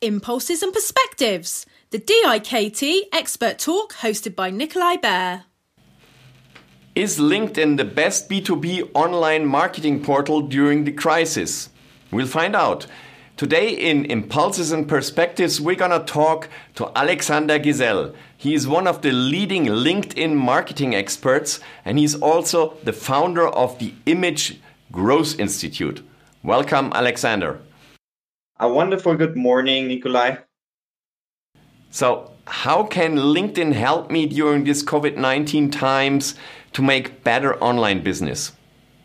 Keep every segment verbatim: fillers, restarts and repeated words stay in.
Impulses and Perspectives, the D I K T Expert Talk hosted by Nikolai Baer. Is LinkedIn the best B two B online marketing portal during the crisis? We'll find out. Today in Impulses and Perspectives, we're going to talk to Alexander Giselle. He is one of the leading LinkedIn marketing experts, and he's also the founder of the Image Growth Institute. Welcome, Alexander. A wonderful good morning, Nikolai. So, how can LinkedIn help me during these COVID nineteen times to make better online business?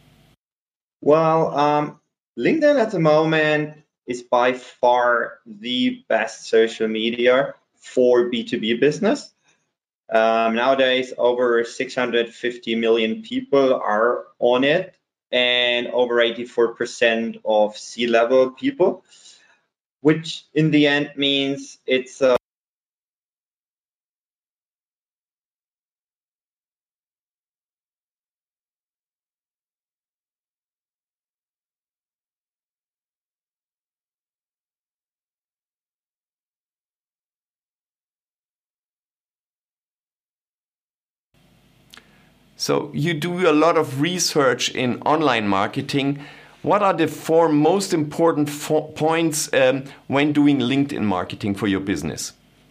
Well, um, LinkedIn at the moment is by far the best social media for B two B business. Um, nowadays, over six hundred fifty million people are on it, and over eighty-four percent of C-level people, which in the end means it's a So you do a lot of research in online marketing. What are the four most important fo- points um, when doing LinkedIn marketing for your business?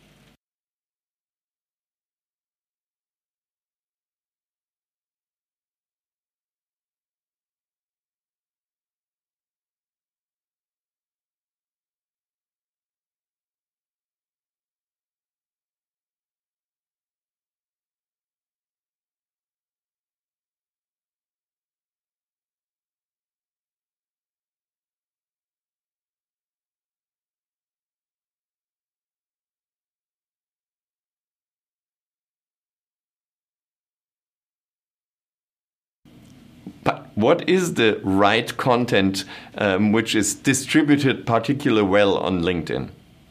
But what is the right content um, which is distributed particularly well on LinkedIn?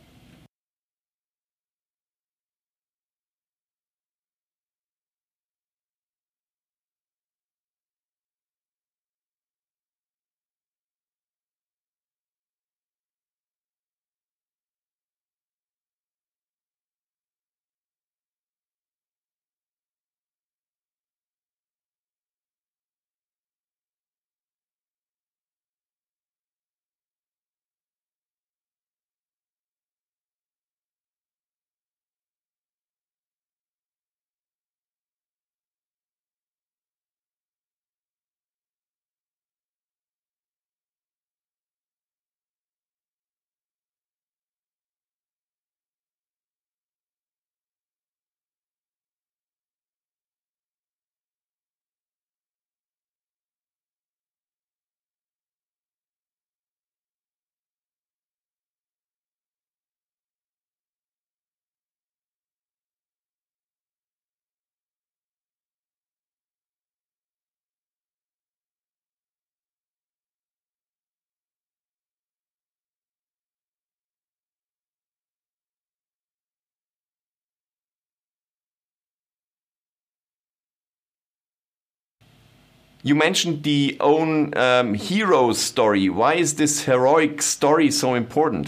You mentioned the own um, hero story. Why is this heroic story so important?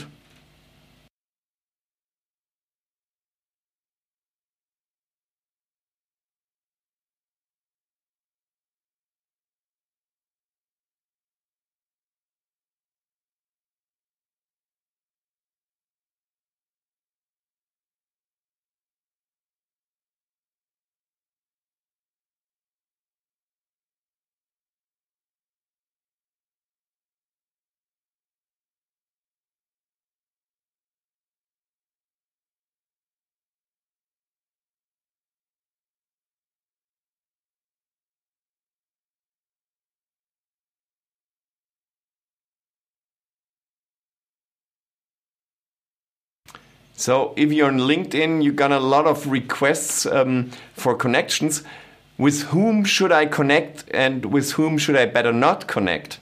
So if you're on LinkedIn, you got a lot of requests um, for connections. With whom should I connect and with whom should I better not connect?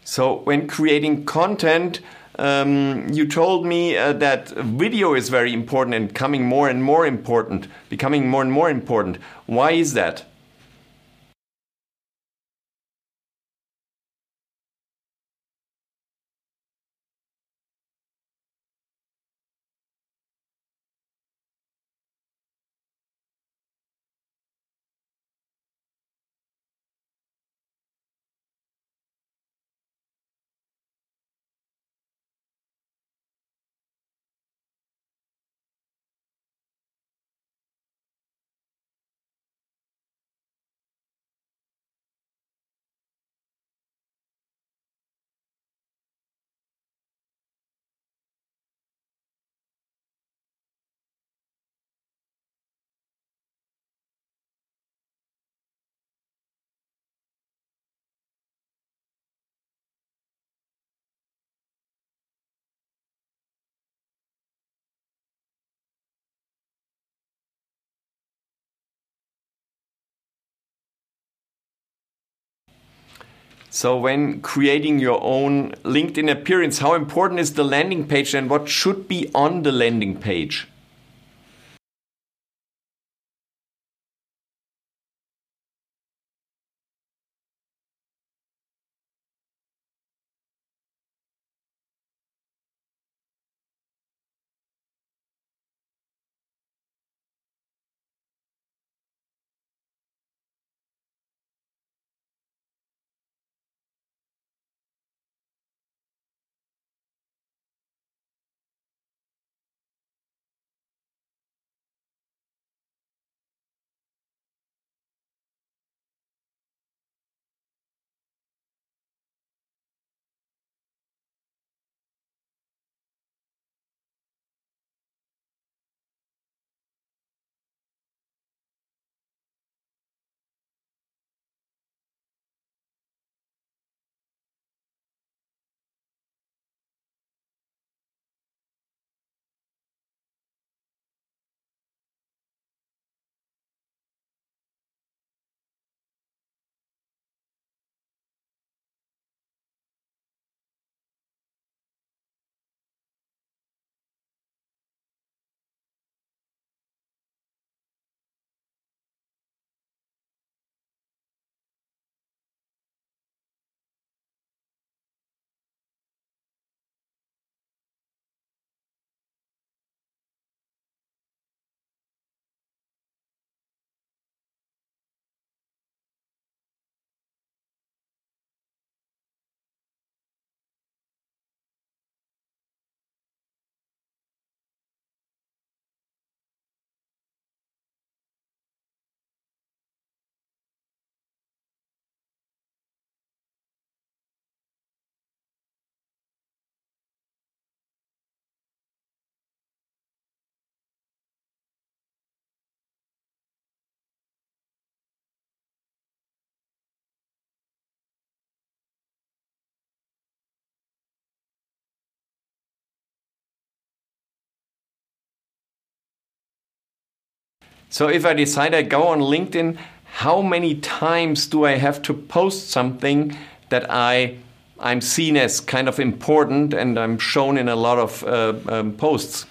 So when creating content, um, you told me uh, that video is very important and coming more and more important, becoming more and more important. Why is that? So when creating your own LinkedIn appearance, how important is the landing page and what should be on the landing page? So if I decide I go on LinkedIn, how many times do I have to post something that I I'm seen as kind of important and I'm shown in a lot of uh, um, posts?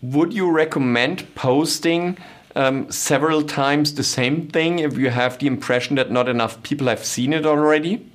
would you recommend posting um, several times the same thing if you have the impression that not enough people have seen it already?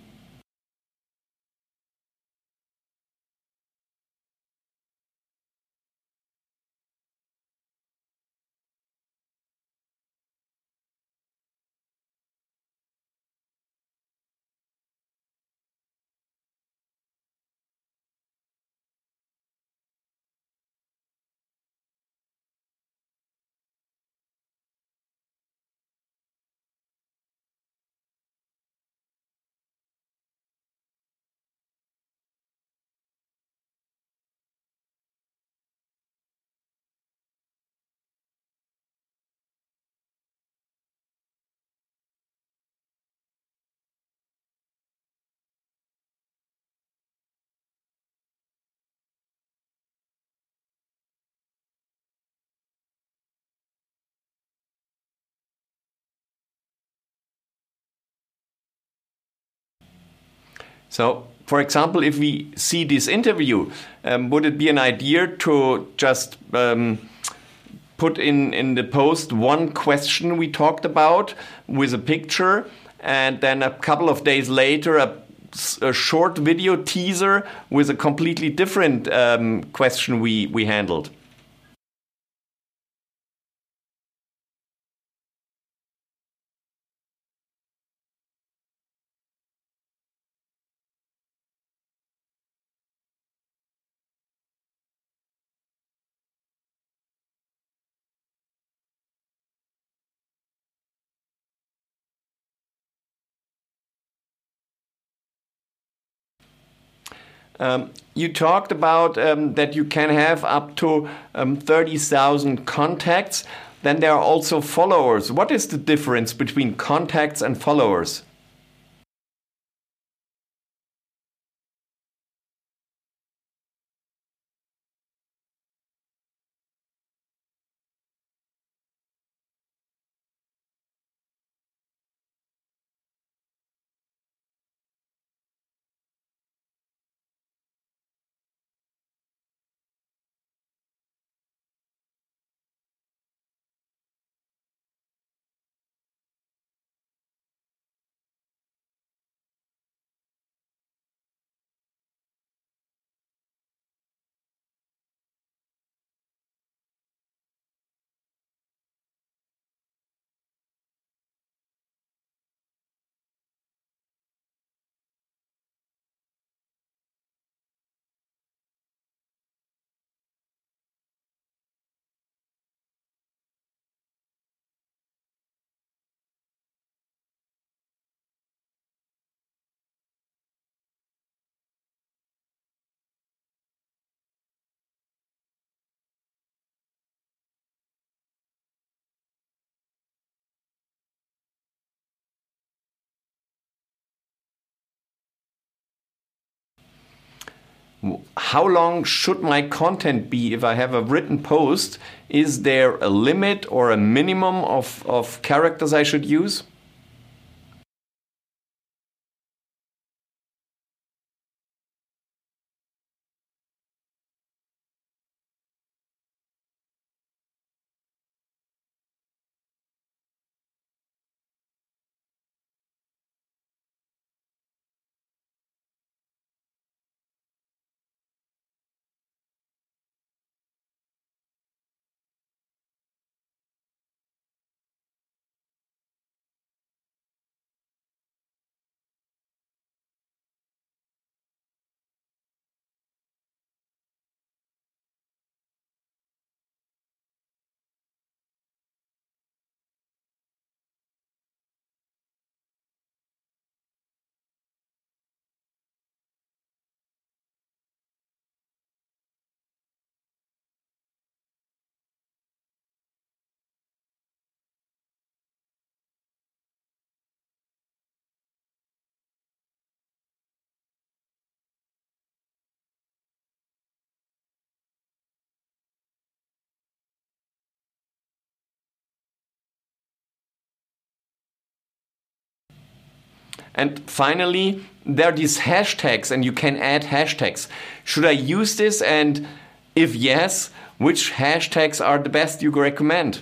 So, for example, if we see this interview, um, would it be an idea to just um, put in, in the post one question we talked about with a picture, and then a couple of days later a, a short video teaser with a completely different um, question we, we handled? Um, you talked about um, that you can have up to um, thirty thousand contacts. Then there are also followers. What is the difference between contacts and followers? How long should my content be if I have a written post? Is there a limit or a minimum of, of characters I should use? And finally, there are these hashtags, and you can add hashtags. Should I use this? And if yes, which hashtags are the best you recommend?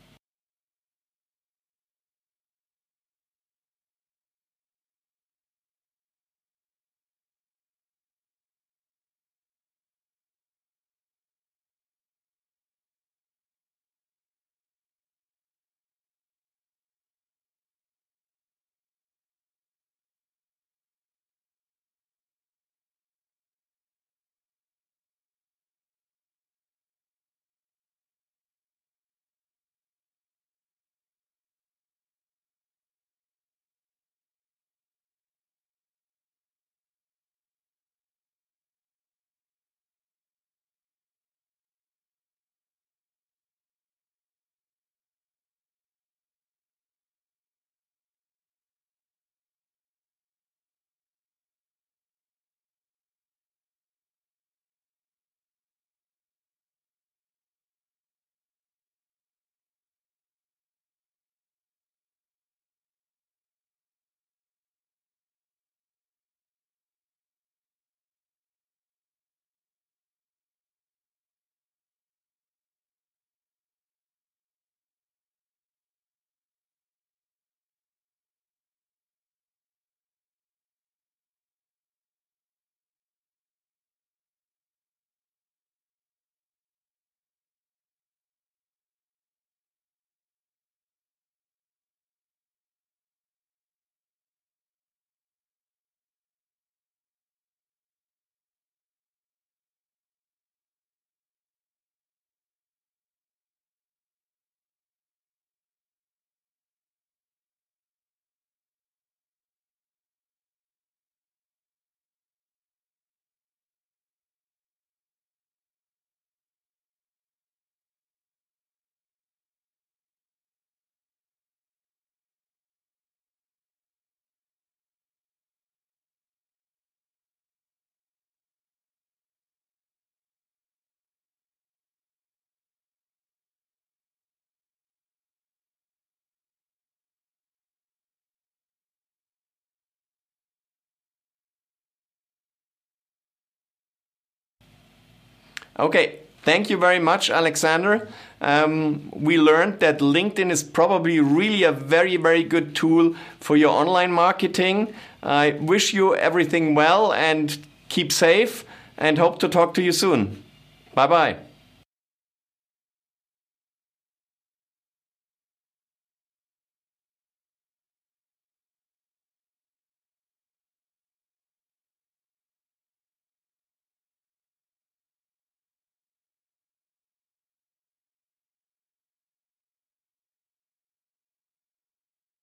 Okay, thank you very much, Alexander. Um, we learned that LinkedIn is probably really a very, very good tool for your online marketing. I wish you everything well and keep safe and hope to talk to you soon. Bye-bye.